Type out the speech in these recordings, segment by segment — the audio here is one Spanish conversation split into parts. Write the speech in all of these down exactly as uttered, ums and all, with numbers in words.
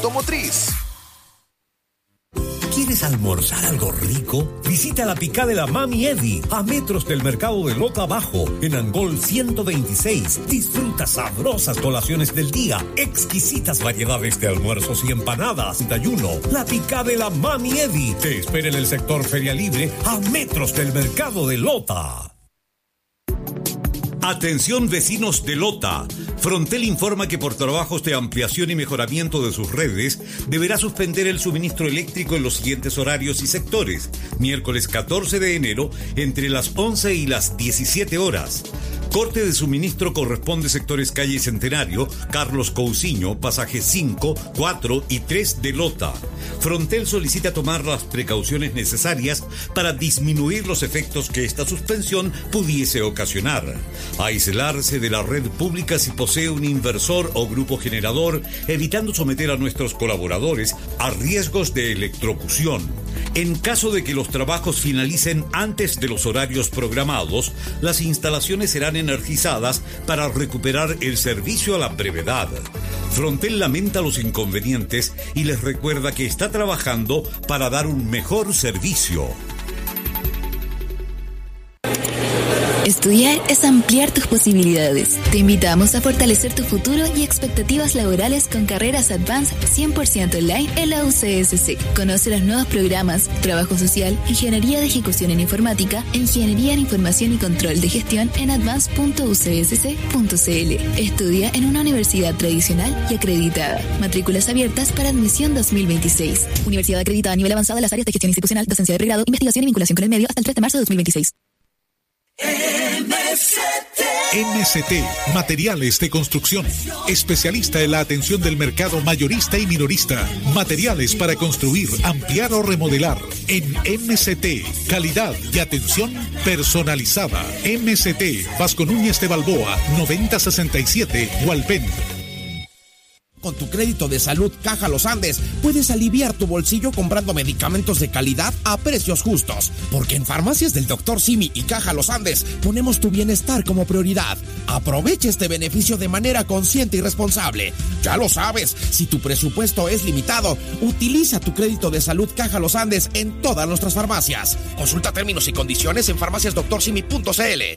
automotriz. ¿Quieres almorzar algo rico? Visita la Picá de la Mami Eddie, a metros del mercado de Lota Bajo, en Angol ciento veintiséis. Disfruta sabrosas colaciones del día, exquisitas variedades de almuerzos y empanadas, desayuno. La Picá de la Mami Eddie te espera en el sector Feria Libre, a metros del mercado de Lota. Atención vecinos de Lota. Frontel informa que por trabajos de ampliación y mejoramiento de sus redes, deberá suspender el suministro eléctrico en los siguientes horarios y sectores. Miércoles catorce de enero, entre las once y las diecisiete horas. Corte de suministro corresponde sectores Calle Centenario, Carlos Cousiño, pasajes cinco, cuatro y tres de Lota. Frontel solicita tomar las precauciones necesarias para disminuir los efectos que esta suspensión pudiese ocasionar. Aislarse de la red pública si posee un inversor o grupo generador, evitando someter a nuestros colaboradores a riesgos de electrocución. En caso de que los trabajos finalicen antes de los horarios programados, las instalaciones serán energizadas para recuperar el servicio a la brevedad. Frontel lamenta los inconvenientes y les recuerda que está trabajando para dar un mejor servicio. Estudiar es ampliar tus posibilidades. Te invitamos a fortalecer tu futuro y expectativas laborales con carreras Advance cien por ciento online en la U C S C. Conoce los nuevos programas: Trabajo Social, Ingeniería de Ejecución en Informática, Ingeniería en Información y Control de Gestión en advance punto u c s c punto c l. Estudia en una universidad tradicional y acreditada. Matrículas abiertas para admisión dos mil veintiséis. Universidad acreditada a nivel avanzado en las áreas de gestión institucional, docencia de pregrado, investigación y vinculación con el medio hasta el tres de marzo de dos mil veintiséis. M S T. M S T, materiales de construcción. Especialista en la atención del mercado mayorista y minorista. Materiales para construir, ampliar o remodelar. En M S T, calidad y atención personalizada. M S T, Vasco Núñez de Balboa, noventa sesenta y siete, Hualpén. Con tu crédito de salud Caja Los Andes puedes aliviar tu bolsillo comprando medicamentos de calidad a precios justos. Porque en Farmacias del doctor Simi y Caja Los Andes ponemos tu bienestar como prioridad. Aprovecha este beneficio de manera consciente y responsable. Ya lo sabes, si tu presupuesto es limitado, utiliza tu crédito de salud Caja Los Andes en todas nuestras farmacias. Consulta términos y condiciones en farmacias doctor simi punto c l.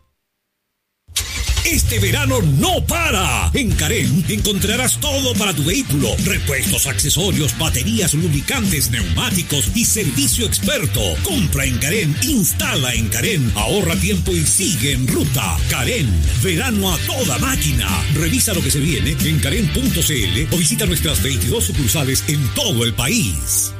Este verano no para. En Carén encontrarás todo para tu vehículo: repuestos, accesorios, baterías, lubricantes, neumáticos y servicio experto. Compra en Carén, instala en Carén, ahorra tiempo y sigue en ruta. Carén, verano a toda máquina. Revisa lo que se viene en carén punto c l o visita nuestras veintidós sucursales en todo el país.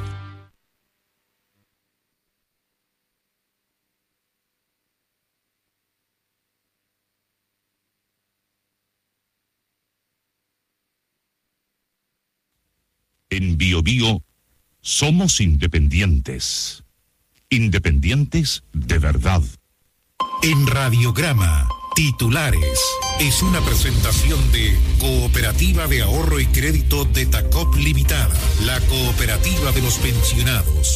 En Bio Bio somos independientes. Independientes de verdad. En Radiograma, titulares. Es una presentación de Cooperativa de Ahorro y Crédito de Tacop Limitada, la cooperativa de los pensionados.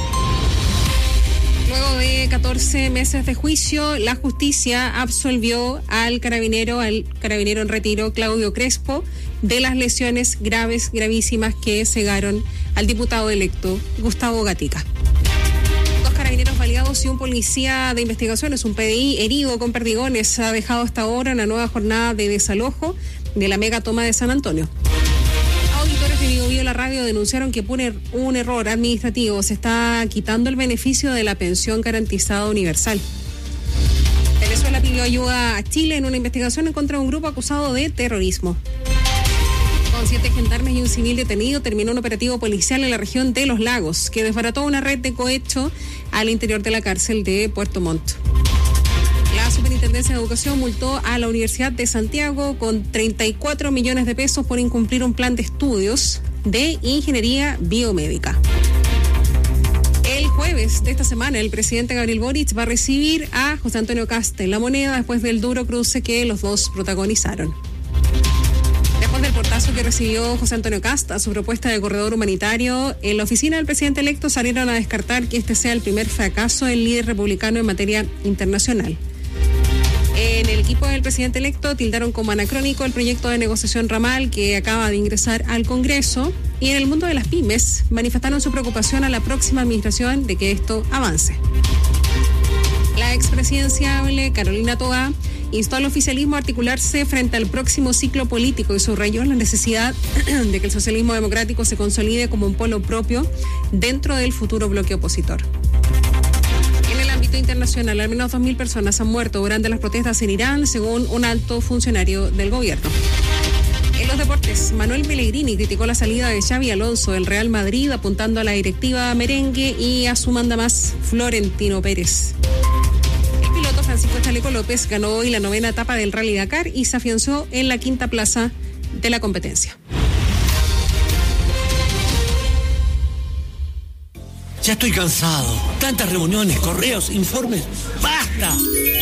Luego de catorce meses de juicio, la justicia absolvió al carabinero, al carabinero en retiro Claudio Crespo, de las lesiones graves, gravísimas que cegaron al diputado electo Gustavo Gatica. Dos carabineros baleados y un policía de investigaciones, un P D I herido con perdigones, ha dejado hasta ahora una nueva jornada de desalojo de la mega toma de San Antonio. Auditores de Bio Bio La Radio denunciaron que por un error administrativo se está quitando el beneficio de la pensión garantizada universal. Venezuela pidió ayuda a Chile en una investigación en contra de un grupo acusado de terrorismo. Con siete gendarmes y un civil detenido, terminó un operativo policial en la región de Los Lagos, que desbarató una red de cohecho al interior de la cárcel de Puerto Montt. La Superintendencia de Educación multó a la Universidad de Santiago con treinta y cuatro millones de pesos por incumplir un plan de estudios de ingeniería biomédica. El jueves de esta semana, el presidente Gabriel Boric va a recibir a José Antonio Kast en La Moneda después del duro cruce que los dos protagonizaron. Después del portazo que recibió José Antonio Kast a su propuesta de corredor humanitario, en la oficina del presidente electo salieron a descartar que este sea el primer fracaso del líder republicano en materia internacional. En el equipo del presidente electo tildaron como anacrónico el proyecto de negociación ramal que acaba de ingresar al Congreso Y en el mundo de las pymes manifestaron su preocupación a la próxima administración de que esto avance. La expresidenciable Carolina Toá instó al oficialismo a articularse frente al próximo ciclo político y subrayó la necesidad de que el socialismo democrático se consolide como un polo propio dentro del futuro bloque opositor. En el ámbito internacional, al menos dos mil personas han muerto durante las protestas en Irán, según un alto funcionario del gobierno. En los deportes, Manuel Pellegrini criticó la salida de Xavi Alonso del Real Madrid, apuntando a la directiva merengue y a su mandamás Florentino Pérez. El piloto Francisco Chaleco López ganó hoy la novena etapa del Rally Dakar y se afianzó en la quinta plaza de la competencia. Ya estoy cansado. Tantas reuniones, correos, informes. ¡Basta!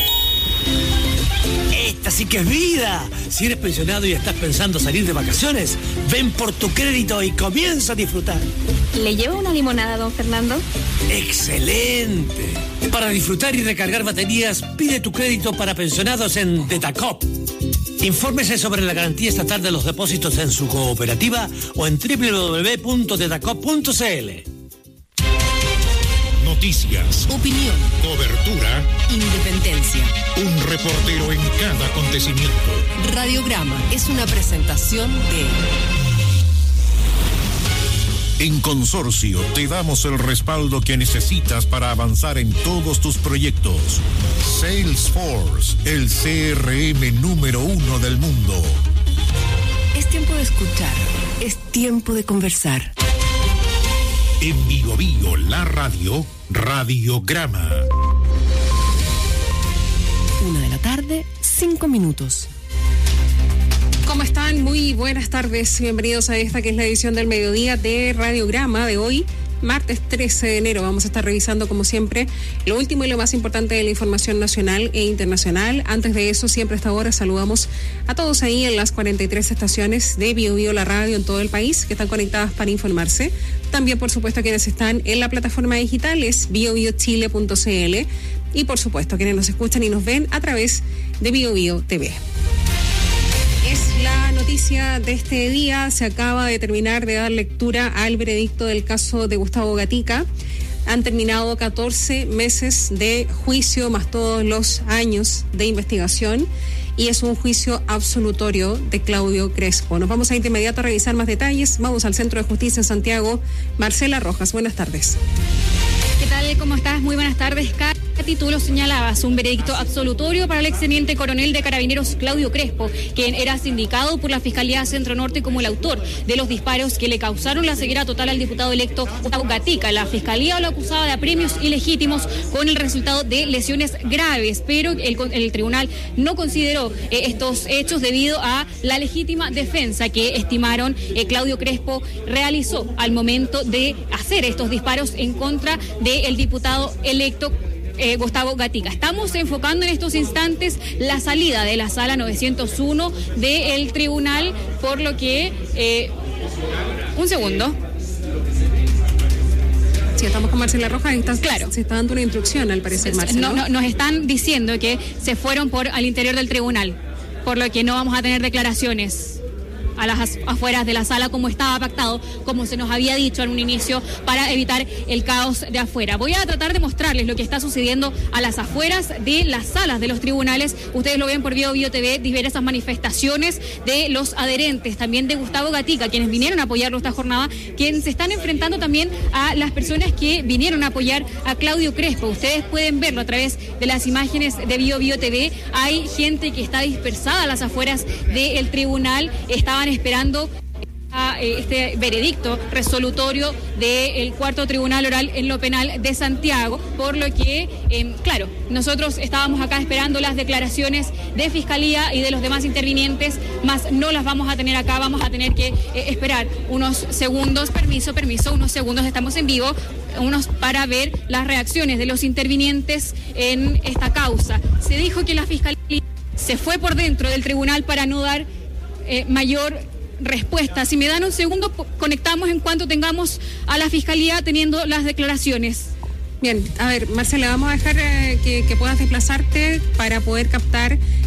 Esta sí que es vida. Si eres pensionado y estás pensando salir de vacaciones, ven por tu crédito y comienza a disfrutar. ¿Le llevo una limonada, don Fernando? ¡Excelente! Para disfrutar y recargar baterías, pide tu crédito para pensionados en Detacop. Infórmese sobre la garantía estatal de los depósitos en su cooperativa o en doble u doble u doble u punto detacop punto c l. Noticias, opinión, cobertura, independencia. Un reportero en cada acontecimiento. Radiograma es una presentación de... En Consorcio te damos el respaldo que necesitas para avanzar en todos tus proyectos. Salesforce, el C R M número uno del mundo. Es tiempo de escuchar, es tiempo de conversar. En Bio Bio, la radio, Radiograma. Una de la tarde, cinco minutos. ¿Cómo están? Muy buenas tardes. Bienvenidos a esta que es la edición del mediodía de Radiograma de hoy, martes trece de enero. Vamos a estar revisando, como siempre, lo último y lo más importante de la información nacional e internacional. Antes de eso, siempre a esta hora saludamos a todos ahí en las cuarenta y tres estaciones de Bio Bio, la radio en todo el país, que están conectadas para informarse. También, por supuesto, quienes están en la plataforma digital es bio bio chile punto c l y, por supuesto, quienes nos escuchan y nos ven a través de Bio Bio T V. Es la noticia de este día. Se acaba de terminar de dar lectura al veredicto del caso de Gustavo Gatica. Han terminado catorce meses de juicio más todos los años de investigación y es un juicio absolutorio de Claudio Crespo. Nos vamos a ir de inmediato a revisar más detalles. Vamos al Centro de Justicia en Santiago. Marcela Rojas, buenas tardes. ¿Qué tal? ¿Cómo estás? Muy buenas tardes, Katy. Tú lo señalabas, un veredicto absolutorio para el exteniente coronel de Carabineros Claudio Crespo, quien era sindicado por la Fiscalía Centro Norte como el autor de los disparos que le causaron la ceguera total al diputado electo Gustavo Gatica. La Fiscalía lo acusaba de apremios ilegítimos con el resultado de lesiones graves, pero el, el tribunal no consideró eh, estos hechos debido a la legítima defensa que estimaron eh, Claudio Crespo realizó al momento de hacer estos disparos en contra del diputado electo Eh, Gustavo Gatica. Estamos enfocando en estos instantes la salida de la sala novecientos uno del tribunal, por lo que eh, un segundo. Si estamos con Marcela Rojas, estás, claro, se está dando una instrucción al parecer, Marcela. No, no, nos están diciendo que se fueron por al interior del tribunal, por lo que no vamos a tener declaraciones a las afueras de la sala como estaba pactado, como se nos había dicho en un inicio, para evitar el caos de afuera. Voy a tratar de mostrarles lo que está sucediendo a las afueras de las salas de los tribunales. Ustedes lo ven por Bio Bio T V, diversas manifestaciones de los adherentes, también de Gustavo Gatica, quienes vinieron a apoyarlo esta jornada, quienes se están enfrentando también a las personas que vinieron a apoyar a Claudio Crespo. Ustedes pueden verlo a través de las imágenes de Bio Bio T V. Hay gente que está dispersada a las afueras del tribunal, estaban esperando a este veredicto resolutorio del cuarto tribunal oral en lo penal de Santiago, por lo que, eh, claro, nosotros estábamos acá esperando las declaraciones de Fiscalía y de los demás intervinientes, más no las vamos a tener acá, vamos a tener que eh, esperar unos segundos, permiso, permiso, unos segundos, estamos en vivo, unos para ver las reacciones de los intervinientes en esta causa. Se dijo que la Fiscalía se fue por dentro del tribunal para no dar Eh, mayor respuesta. Si me dan un segundo, conectamos en cuanto tengamos a la Fiscalía teniendo las declaraciones. Bien, a ver, Marcela, vamos a dejar eh, que, que puedas desplazarte para poder captar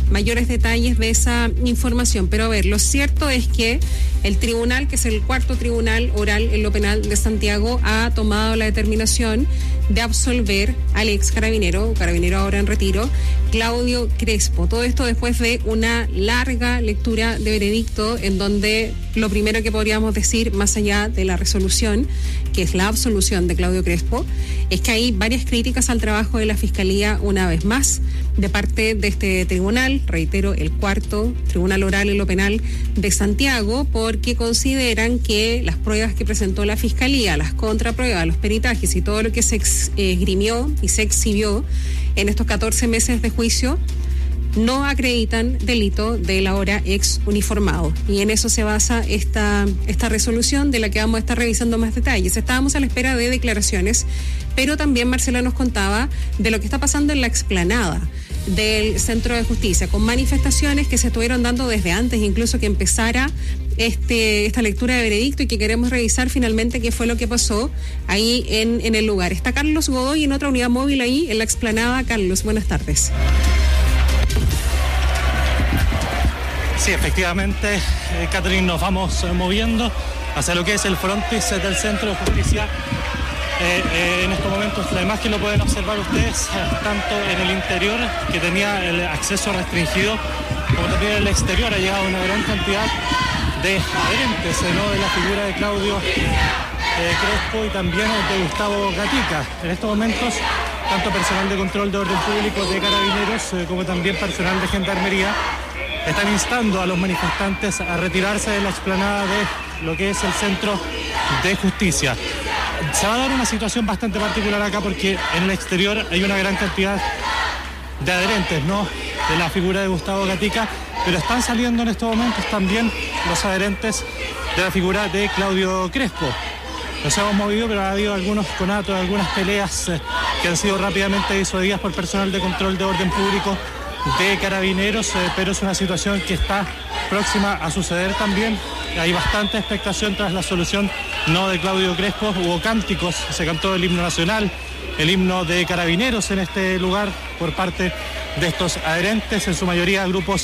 mayores detalles de esa información. Pero a ver, lo cierto es que el tribunal, que es el cuarto tribunal oral en lo penal de Santiago, ha tomado la determinación de absolver al ex carabinero, carabinero ahora en retiro, Claudio Crespo. Todo esto después de una larga lectura de veredicto en donde lo primero que podríamos decir, más allá de la resolución, que es la absolución de Claudio Crespo, es que hay varias críticas al trabajo de la Fiscalía, una vez más, de parte de este tribunal, reitero, el cuarto tribunal oral en lo penal de Santiago, porque consideran que las pruebas que presentó la Fiscalía, las contrapruebas, los peritajes y todo lo que se esgrimió y se exhibió en estos catorce meses de juicio no acreditan delito del ahora ex uniformado. Y en eso se basa esta, esta resolución, de la que vamos a estar revisando más detalles. Estábamos a la espera de declaraciones, pero también Marcela nos contaba de lo que está pasando en la explanada del Centro de Justicia, con manifestaciones que se estuvieron dando desde antes incluso que empezara este esta lectura de veredicto, y que queremos revisar finalmente qué fue lo que pasó ahí en, en el lugar. Está Carlos Godoy en otra unidad móvil ahí en la explanada. Carlos, buenas tardes. Sí, efectivamente, eh, Catherine, nos vamos eh, moviendo hacia lo que es el frontis del Centro de Justicia. Eh, eh, en estos momentos la imagen lo pueden observar ustedes, eh, tanto en el interior, que tenía el acceso restringido, como también en el exterior. Ha llegado una gran cantidad de adherentes, eh, ¿no?, de la figura de Claudio eh, Crespo y también de Gustavo Gatica. En estos momentos, tanto personal de control de orden público de Carabineros eh, como también personal de Gendarmería están instando a los manifestantes a retirarse de la explanada de lo que es el Centro de Justicia. Se va a dar una situación bastante particular acá, porque en el exterior hay una gran cantidad de adherentes, ¿no?, de la figura de Gustavo Gatica, pero están saliendo en estos momentos también los adherentes de la figura de Claudio Crespo. Nos hemos movido, pero ha habido algunos conatos, algunas peleas eh, que han sido rápidamente disuadidas por personal de control de orden público de Carabineros, eh, pero es una situación que está próxima a suceder también. Hay bastante expectación tras la solución no de Claudio Crespo. Hubo cánticos, se cantó el himno nacional, el himno de Carabineros en este lugar por parte de estos adherentes, en su mayoría grupos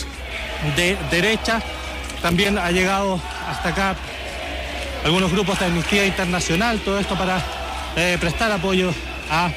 de derecha. También ha llegado hasta acá algunos grupos de Amnistía Internacional, todo esto para eh, prestar apoyo a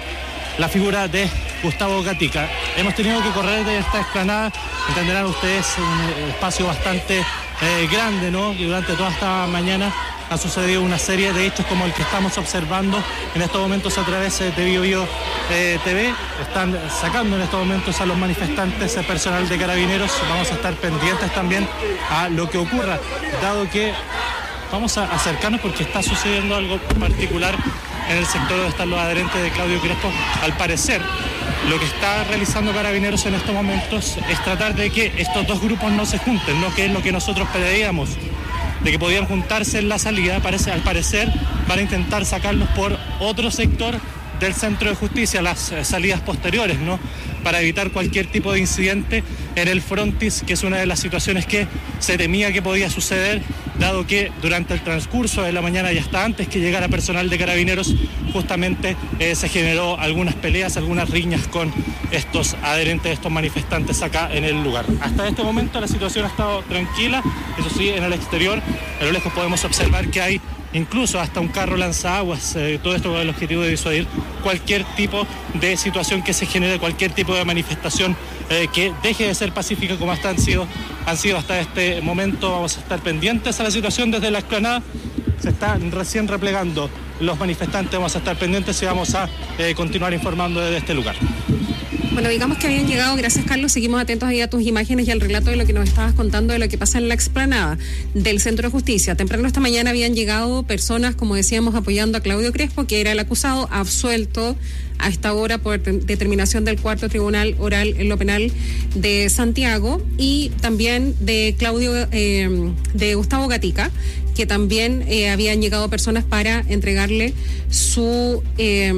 la figura de Gustavo Gatica. Hemos tenido que correr de esta explanada, entenderán ustedes, un espacio bastante eh, grande, ¿no? Y durante toda esta mañana ha sucedido una serie de hechos como el que estamos observando en estos momentos a través de Bio Bio eh, T V. Están sacando en estos momentos a los manifestantes, el personal de Carabineros. Vamos a estar pendientes también a lo que ocurra, dado que vamos a acercarnos porque está sucediendo algo particular en el sector donde están los adherentes de Claudio Crespo. Al parecer, lo que está realizando Carabineros en estos momentos es tratar de que estos dos grupos no se junten, ¿no?, que es lo que nosotros pedíamos, de que podían juntarse en la salida. Parece, al parecer van a intentar sacarlos por otro sector del Centro de Justicia, las eh, salidas posteriores, ¿no?, para evitar cualquier tipo de incidente en el frontis, que es una de las situaciones que se temía que podía suceder, dado que durante el transcurso de la mañana y hasta antes que llegara personal de Carabineros, justamente eh, se generó algunas peleas, algunas riñas con estos adherentes, estos manifestantes acá en el lugar. Hasta este momento la situación ha estado tranquila, eso sí, en el exterior, a lo lejos podemos observar que hay incluso hasta un carro lanzaguas, eh, todo esto con el objetivo de disuadir cualquier tipo de situación que se genere, cualquier tipo de manifestación eh, que deje de ser pacífica como hasta han sido, han sido hasta este momento. Vamos a estar pendientes a la situación desde la explanada. Se están recién replegando los manifestantes, vamos a estar pendientes y vamos a eh, continuar informando desde este lugar. Bueno, digamos que habían llegado, gracias Carlos, seguimos atentos ahí a tus imágenes y al relato de lo que nos estabas contando de lo que pasa en la explanada del Centro de Justicia. Temprano esta mañana habían llegado personas, como decíamos, apoyando a Claudio Crespo, que era el acusado, absuelto a esta hora por determinación del cuarto tribunal oral en lo penal de Santiago, y también de Claudio, eh, de Gustavo Gatica, que también eh, habían llegado personas para entregarle su... Eh,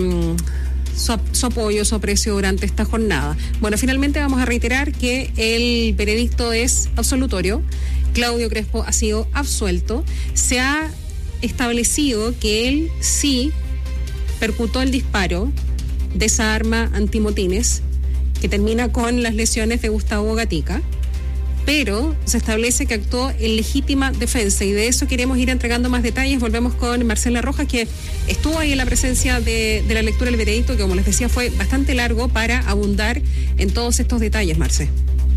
Su, su apoyo, su aprecio durante esta jornada. Bueno, finalmente vamos a reiterar que el veredicto es absolutorio. Claudio Crespo ha sido absuelto. Se ha establecido que él sí percutó el disparo de esa arma antimotines, que que termina con las lesiones de Gustavo Gatica, pero se establece que actuó en legítima defensa, y de eso queremos ir entregando más detalles. Volvemos con Marcela Rojas, que estuvo ahí en la presencia de, de la lectura del veredicto, que como les decía fue bastante largo, para abundar en todos estos detalles, Marce.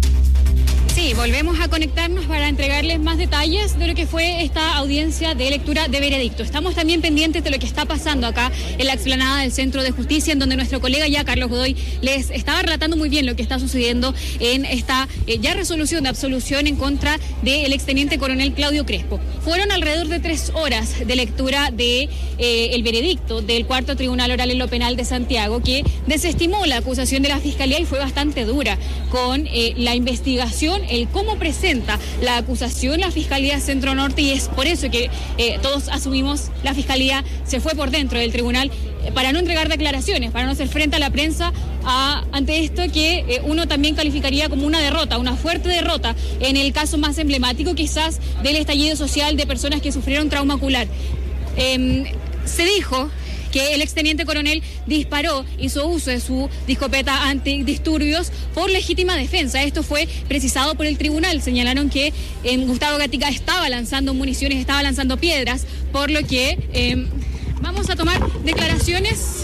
Sí, volvemos a conectarnos para entregarles más detalles de lo que fue esta audiencia de lectura de veredicto. Estamos también pendientes de lo que está pasando acá en la explanada del Centro de Justicia, en donde nuestro colega ya, Carlos Godoy, les estaba relatando muy bien lo que está sucediendo en esta eh, ya resolución de absolución en contra del exteniente coronel Claudio Crespo. Fueron alrededor de tres horas de lectura de eh, el veredicto del Cuarto Tribunal Oral en lo Penal de Santiago, que desestimó la acusación de la Fiscalía y fue bastante dura con eh, la investigación, el cómo presenta la acusación la Fiscalía Centro Norte, y es por eso que eh, todos asumimos la Fiscalía se fue por dentro del tribunal eh, para no entregar declaraciones, para no hacer frente a la prensa a, ante esto que eh, uno también calificaría como una derrota, una fuerte derrota en el caso más emblemático quizás del estallido social de personas que sufrieron trauma ocular. Eh, se dijo que el exteniente coronel disparó, hizo uso de su escopeta antidisturbios por legítima defensa. Esto fue precisado por el tribunal. Señalaron que eh, Gustavo Gatica estaba lanzando municiones, estaba lanzando piedras, por lo que eh, vamos a tomar declaraciones.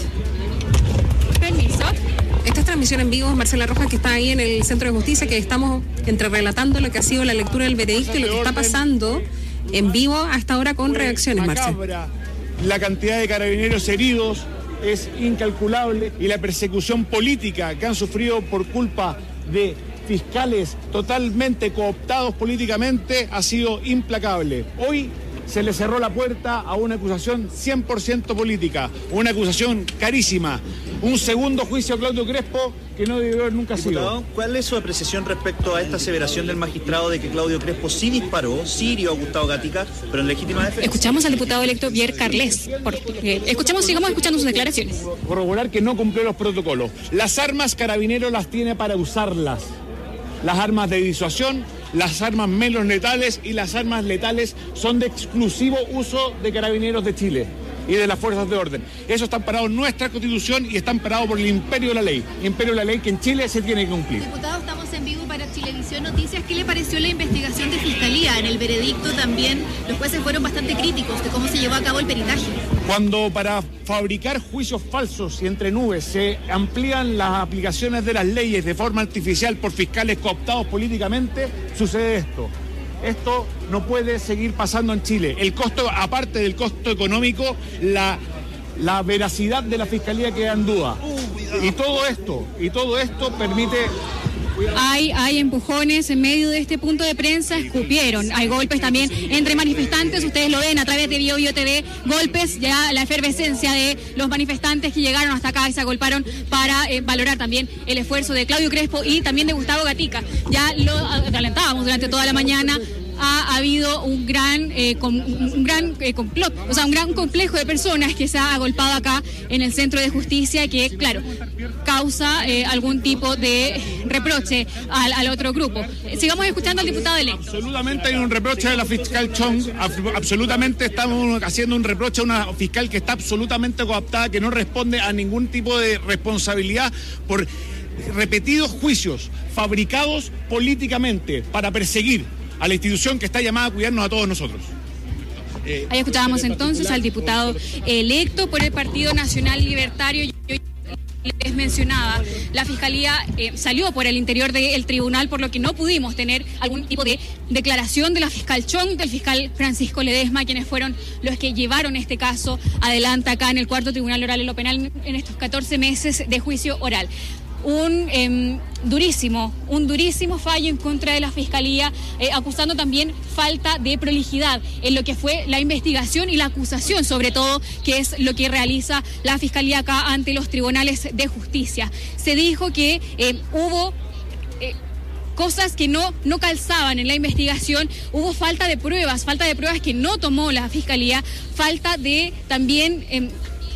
Permiso. Esta es transmisión en vivo, Marcela Rojas, que está ahí en el Centro de Justicia, que estamos entre relatando lo que ha sido la lectura del veredicto y lo que está pasando en vivo hasta ahora con reacciones, Marcela. La cantidad de carabineros heridos es incalculable, y la persecución política que han sufrido por culpa de fiscales totalmente cooptados políticamente ha sido implacable. Hoy se le cerró la puerta a una acusación cien por ciento política, una acusación carísima, un segundo juicio a Claudio Crespo que no debió haber nunca Diputado, sido. ¿cuál es su apreciación respecto a esta aseveración del magistrado de que Claudio Crespo sí disparó, sí hirió a Gustavo Gatica, pero en legítima defensa? Escuchamos al diputado electo Pierre Carles. Por, eh, escuchamos, sigamos escuchando sus declaraciones. Corroborar que no cumplió los protocolos. Las armas Carabineros las tiene para usarlas. Las armas de disuasión, las armas menos letales y las armas letales son de exclusivo uso de Carabineros de Chile y de las fuerzas de orden. Eso está amparado en nuestra Constitución y está amparado por el imperio de la ley. Imperio de la ley que en Chile se tiene que cumplir. Diputado, estamos en vivo para Chilevisión Noticias. ¿Qué le pareció la investigación de Fiscalía? En el veredicto también los jueces fueron bastante críticos de cómo se llevó a cabo el peritaje. Cuando para fabricar juicios falsos y entre nubes se amplían las aplicaciones de las leyes de forma artificial por fiscales cooptados políticamente, sucede esto. Esto no puede seguir pasando en Chile. El costo, aparte del costo económico, la, la veracidad de la Fiscalía queda en duda. Y todo esto, y todo esto permite... Hay, hay empujones en medio de este punto de prensa, escupieron, hay golpes también entre manifestantes, ustedes lo ven a través de Bio Bio T V, golpes, ya la efervescencia de los manifestantes que llegaron hasta acá y se agolparon para eh, valorar también el esfuerzo de Claudio Crespo y también de Gustavo Gatica. Ya lo adelantábamos durante toda la mañana. Ha habido un gran eh, com, un gran eh, complot, o sea, un gran complejo de personas que se ha agolpado acá en el Centro de Justicia, que, claro, causa eh, algún tipo de reproche al, al otro grupo. Eh, sigamos escuchando al diputado electo. Absolutamente hay un reproche de la fiscal Chong, absolutamente estamos haciendo un reproche a una fiscal que está absolutamente cooptada, que no responde a ningún tipo de responsabilidad por repetidos juicios fabricados políticamente para perseguir a la institución que está llamada a cuidarnos a todos nosotros. Eh, Ahí escuchábamos entonces al diputado electo por el Partido Nacional Libertario. Yo les mencionaba, la Fiscalía eh, salió por el interior del tribunal, por lo que no pudimos tener algún tipo de declaración de la fiscal Chong, del fiscal Francisco Ledesma, quienes fueron los que llevaron este caso adelante acá en el Cuarto Tribunal Oral en lo Penal en estos catorce meses de juicio oral. Un eh, durísimo, un durísimo fallo en contra de la Fiscalía, eh, acusando también falta de prolijidad en lo que fue la investigación y la acusación, sobre todo, que es lo que realiza la Fiscalía acá ante los tribunales de justicia. Se dijo que eh, hubo... Eh, cosas que no, no calzaban en la investigación, hubo falta de pruebas, falta de pruebas que no tomó la Fiscalía, falta de también... Eh,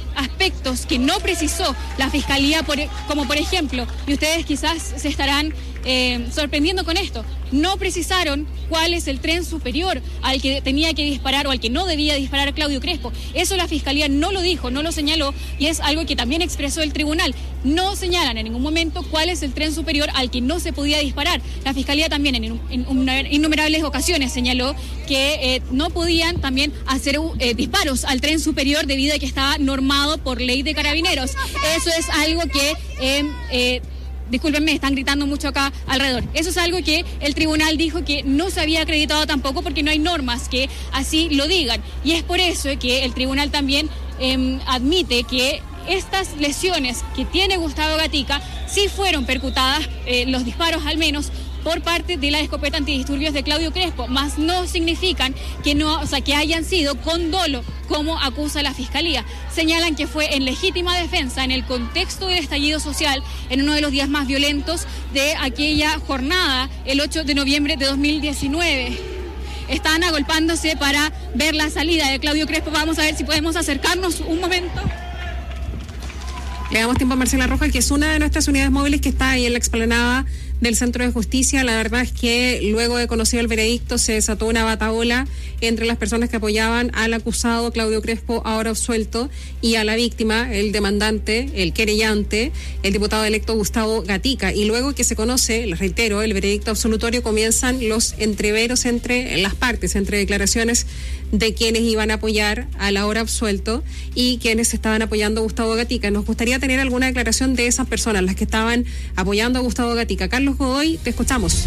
aspectos que no precisó la Fiscalía, por, como por ejemplo, y ustedes quizás se estarán eh, sorprendiendo con esto. No precisaron cuál es el tren superior al que tenía que disparar o al que no debía disparar Claudio Crespo. Eso la Fiscalía no lo dijo, no lo señaló, y es algo que también expresó el tribunal. No señalan en ningún momento cuál es el tren superior al que no se podía disparar. La Fiscalía también en, en innumerables ocasiones señaló que eh, no podían también hacer eh, disparos al tren superior debido a que estaba normado por ley de Carabineros. Eso es algo que... Eh, eh, Discúlpenme, están gritando mucho acá alrededor. Eso es algo que el tribunal dijo que no se había acreditado tampoco porque no hay normas que así lo digan. Y es por eso que el tribunal también eh, admite que estas lesiones que tiene Gustavo Gatica sí fueron percutadas, eh, los disparos al menos, por parte de la escopeta antidisturbios de Claudio Crespo, más no significan que no, o sea, que hayan sido con dolo, como acusa la Fiscalía. Señalan que fue en legítima defensa en el contexto del estallido social, en uno de los días más violentos de aquella jornada, el ocho de noviembre de dos mil diecinueve. Están agolpándose para ver la salida de Claudio Crespo. Vamos a ver si podemos acercarnos un momento. Le damos tiempo a Marcela Rojas, que es una de nuestras unidades móviles que está ahí en la explanada del Centro de Justicia. La verdad es que luego de conocido el veredicto se desató una batahola entre las personas que apoyaban al acusado Claudio Crespo, ahora absuelto, y a la víctima, el demandante, el querellante, el diputado electo Gustavo Gatica. Y luego que se conoce, les reitero, el veredicto absolutorio, comienzan los entreveros entre las partes, entre declaraciones de quienes iban a apoyar al ahora absuelto y quienes estaban apoyando a Gustavo Gatica. Nos gustaría tener alguna declaración de esas personas, las que estaban apoyando a Gustavo Gatica. Carlos Godoy, te escuchamos.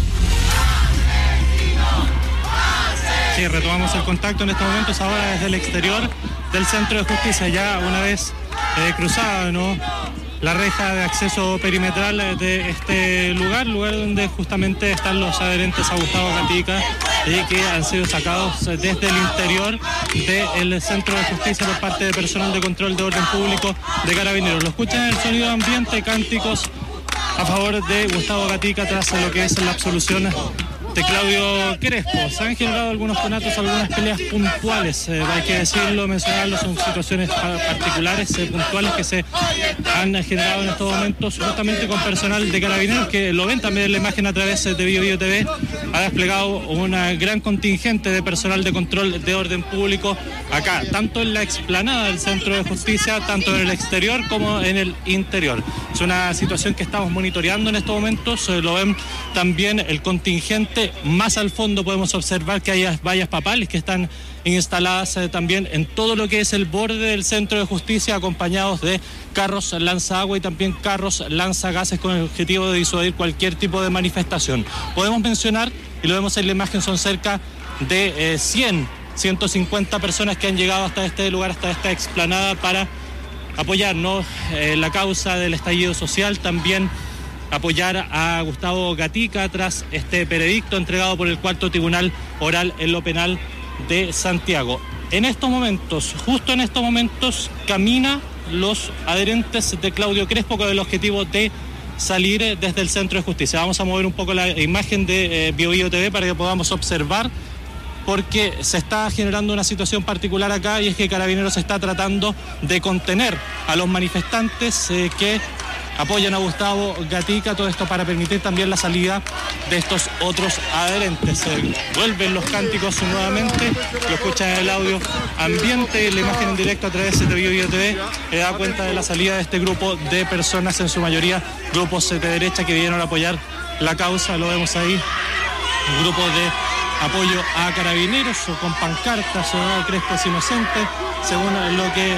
Sí, retomamos el contacto en estos momentos ahora desde el exterior del Centro de Justicia, ya una vez eh, cruzada, ¿no?, la reja de acceso perimetral de este lugar, lugar donde justamente están los adherentes a Gustavo Gatica y que han sido sacados desde el interior del Centro de Justicia por parte de personal de control de orden público de Carabineros. Lo escuchan en el sonido ambiente, cánticos a favor de Gustavo Gatica tras lo que es la absolución de Claudio Crespo. Se han generado algunos conatos, algunas peleas puntuales, eh, hay que decirlo, mencionarlo, son situaciones particulares, eh, puntuales que se han generado en estos momentos justamente con personal de Carabineros, que lo ven también en la imagen a través de Bio Bio T V. Ha desplegado una gran contingente de personal de control de orden público acá, tanto en la explanada del Centro de Justicia, tanto en el exterior como en el interior. Es una situación que estamos monitoreando en estos momentos, eh, lo ven también el contingente. Más al fondo podemos observar que hay vallas papales que están instaladas eh, también en todo lo que es el borde del Centro de Justicia, acompañados de carros lanzaagua y también carros lanzagases con el objetivo de disuadir cualquier tipo de manifestación. Podemos mencionar, y lo vemos en la imagen, son cerca de eh, cien, ciento cincuenta personas que han llegado hasta este lugar, hasta esta explanada, para apoyar, ¿no?, eh, la causa del estallido social, también apoyar a Gustavo Gatica tras este veredicto entregado por el cuarto tribunal oral en lo penal de Santiago. En estos momentos, justo en estos momentos, camina los adherentes de Claudio Crespo con el objetivo de salir desde el Centro de Justicia. Vamos a mover un poco la imagen de eh, Bio Bio T V para que podamos observar, porque se está generando una situación particular acá, y es que Carabineros está tratando de contener a los manifestantes eh, que apoyan a Gustavo Gatica, todo esto para permitir también la salida de estos otros adherentes. Eh, vuelven los cánticos nuevamente, lo escuchan en el audio ambiente, la imagen en directo a través de Bio Bio T V, eh, da cuenta de la salida de este grupo de personas, en su mayoría grupos de derecha que vinieron a apoyar la causa. Lo vemos ahí, grupos de apoyo a Carabineros o con pancartas o Crespo es inocente, según lo que eh,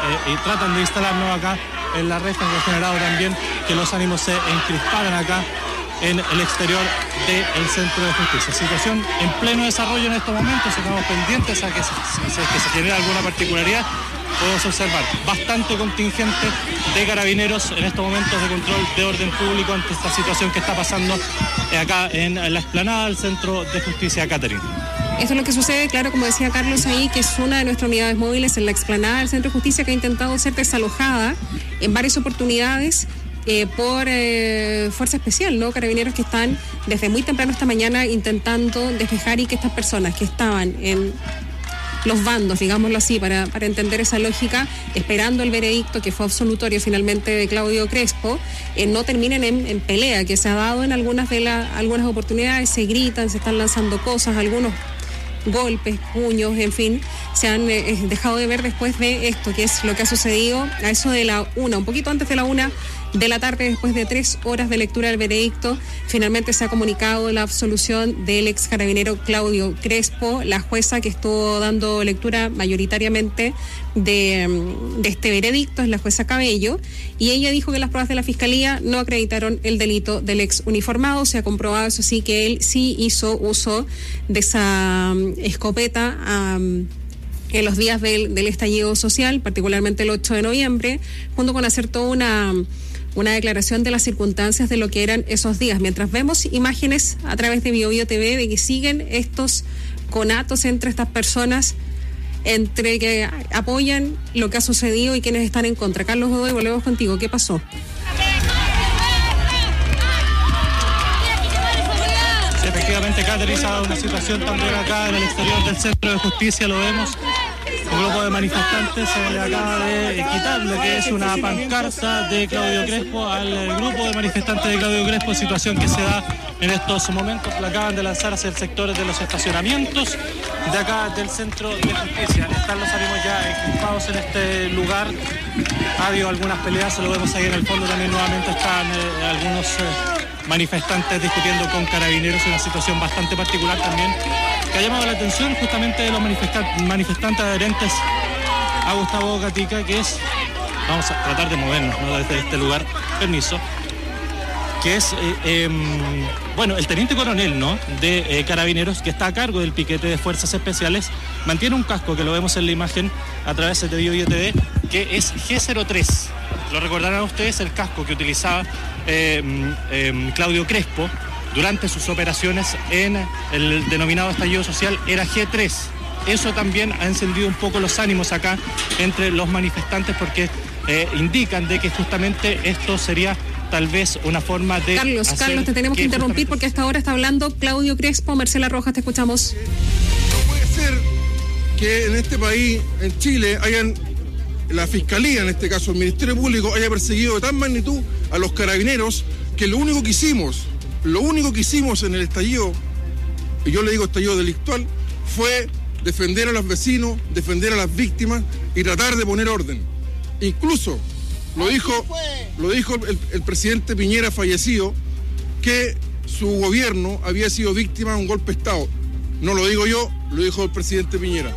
y tratan de instalarnos acá en la reja, que ha generado también que los ánimos se encrisparan acá en el exterior del Centro de Justicia. Situación en pleno desarrollo en estos momentos, estamos pendientes a que se, que se genere alguna particularidad. Podemos observar bastante contingente de Carabineros en estos momentos de control de orden público ante esta situación que está pasando acá en la explanada del Centro de Justicia, Catherine. Esto es lo que sucede, claro, como decía Carlos ahí, que es una de nuestras unidades móviles en la explanada del Centro de Justicia, que ha intentado ser desalojada en varias oportunidades eh, por eh, Fuerza Especial, ¿no? Carabineros que están desde muy temprano esta mañana intentando despejar, y que estas personas que estaban en los bandos, digámoslo así, para, para entender esa lógica, esperando el veredicto que fue absolutorio finalmente de Claudio Crespo, eh, no terminen en, en pelea, que se ha dado en algunas de las algunas oportunidades, se gritan, se están lanzando cosas, algunos golpes, puños, en fin, se han eh, dejado de ver después de esto, que es lo que ha sucedido a eso de la una, un poquito antes de la una de la tarde, después de tres horas de lectura del veredicto. Finalmente se ha comunicado la absolución del ex carabinero Claudio Crespo, la jueza que estuvo dando lectura mayoritariamente de, de este veredicto es la jueza Cabello, y ella dijo que las pruebas de la fiscalía no acreditaron el delito del ex uniformado. Se ha comprobado, eso sí, que él sí hizo uso de esa um, escopeta um, en los días del, del estallido social, particularmente el ocho de noviembre, junto con hacer toda una, una declaración de las circunstancias de lo que eran esos días. Mientras vemos imágenes a través de Bio Bio T V de que siguen estos conatos entre estas personas, entre que apoyan lo que ha sucedido y quienes están en contra. Carlos Godoy, volvemos contigo. ¿Qué pasó? Sí, efectivamente, Catherine, se ha dado una situación también acá en el exterior del Centro de Justicia, lo vemos. Un grupo de manifestantes se le acaba de quitar lo que es una pancarta de Claudio Crespo al grupo de manifestantes de Claudio Crespo, situación que se da en estos momentos. La acaban de lanzar hacia el sector de los estacionamientos de acá del Centro de Justicia. Están los ánimos ya equipados en este lugar. Ha habido algunas peleas, lo vemos ahí en el fondo también nuevamente están eh, algunos eh, manifestantes discutiendo con carabineros, una situación bastante particular también que ha llamado la atención justamente de los manifestantes, manifestantes adherentes a Gustavo Gatica, que es, vamos a tratar de movernos, ¿no?, desde este lugar, permiso, que es, eh, eh, bueno, el teniente coronel, ¿no?, de eh, carabineros, que está a cargo del piquete de fuerzas especiales, mantiene un casco que lo vemos en la imagen a través de Bio Bio T V, que es G cero tres. Lo recordarán ustedes, el casco que utilizaba eh, eh, Claudio Crespo durante sus operaciones en el denominado estallido social, era G tres. Eso también ha encendido un poco los ánimos acá entre los manifestantes, porque eh, indican de que justamente esto sería tal vez una forma de... Carlos, Carlos, te tenemos que, que interrumpir justamente... porque hasta ahora está hablando Claudio Crespo. Marcela Rojas, te escuchamos. No puede ser que en este país, en Chile, hayan la Fiscalía, en este caso el Ministerio Público, haya perseguido de tal magnitud a los carabineros que lo único que hicimos, lo único que hicimos en el estallido, y yo le digo estallido delictual, fue defender a los vecinos, defender a las víctimas y tratar de poner orden. Incluso lo dijo, lo dijo el, el presidente Piñera fallecido, que su gobierno había sido víctima de un golpe de Estado. No lo digo yo, lo dijo el presidente Piñera.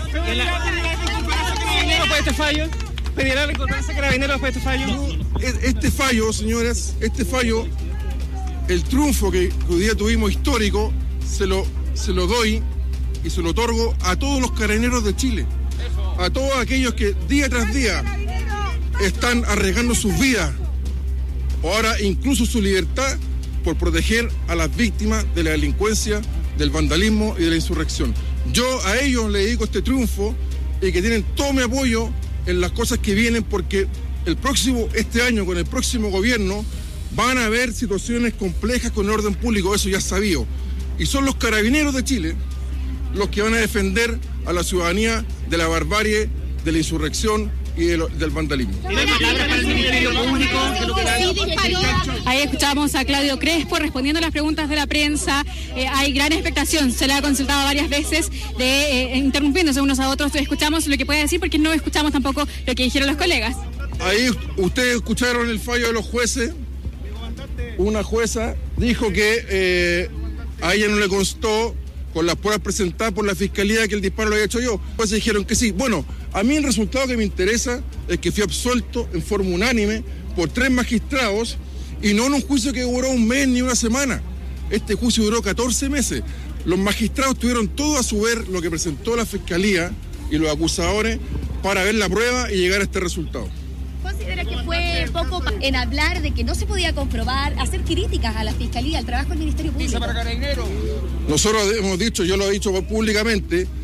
¿Por este fallo? ¿Pedirá recordarse carabineros por este fallo? No, este fallo, señores, este fallo, el triunfo que hoy día tuvimos histórico, se lo, se lo doy y se lo otorgo a todos los carabineros de Chile, a todos aquellos que día tras día están arriesgando sus vidas, o ahora incluso su libertad, por proteger a las víctimas de la delincuencia, del vandalismo y de la insurrección. Yo a ellos les dedico este triunfo y que tienen todo mi apoyo en las cosas que vienen, porque el próximo, este año, con el próximo gobierno, van a haber situaciones complejas con el orden público, eso ya es sabido. Y son los carabineros de Chile los que van a defender a la ciudadanía de la barbarie, de la insurrección y de lo, del vandalismo. Ahí escuchamos a Claudio Crespo respondiendo a las preguntas de la prensa. Eh, hay gran expectación, se le ha consultado varias veces, de eh, interrumpiéndose unos a otros. Escuchamos lo que puede decir porque no escuchamos tampoco lo que dijeron los colegas. Ahí ustedes escucharon el fallo de los jueces. Una jueza dijo que eh, a ella no le constó, con las pruebas presentadas por la fiscalía, que el disparo lo había hecho yo. Pues dijeron que sí. Bueno, a mí el resultado que me interesa es que fui absuelto en forma unánime por tres magistrados, y no en un juicio que duró un mes ni una semana. Este juicio duró catorce meses. Los magistrados tuvieron todo a su ver lo que presentó la fiscalía y los acusadores para ver la prueba y llegar a este resultado. ¿Considera que fue poco en hablar de que no se podía comprobar, hacer críticas a la Fiscalía, al trabajo del Ministerio Público? Nosotros hemos dicho, yo lo he dicho públicamente,